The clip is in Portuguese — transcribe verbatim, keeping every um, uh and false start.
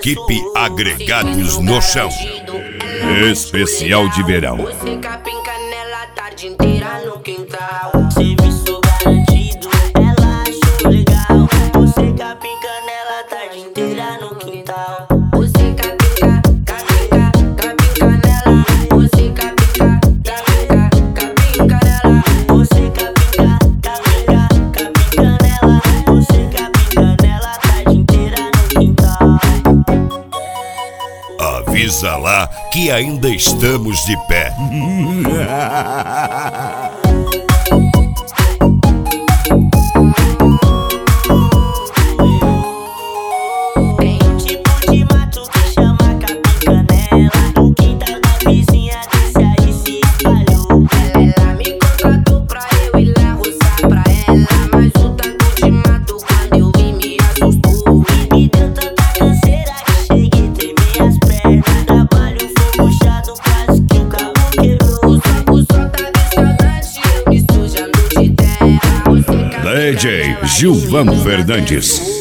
Equipe Agregados no Chão. Especial de verão. Você capinca nela a tarde inteira no quintal. Serviço garantido, ela achou legal. Você capinca nela a tarde inteira no quintal. Você capinca, capinca, capinca nela. Você capinca, capinca, capinca nela. Você capinca, capinca, capinca nela. Você capinca nela a tarde inteira no quintal. Avisa lá que ainda estamos de pé. Tem um tipo de mato que chama capinca nela. O quintal da vizinha desse aí se espalhou. Ela me contratou pra eu ir lá roçar pra ela, mas o tanto de mato quando eu vi me assustou. E me deu tanta canseira que cheguei a tremer as pernas. Trabalho foi puxado, quase que o carro quebrou. O saco só tá restaurante, eu me sujando de terra. Você capinca D J nela, Gilvan Fernandes.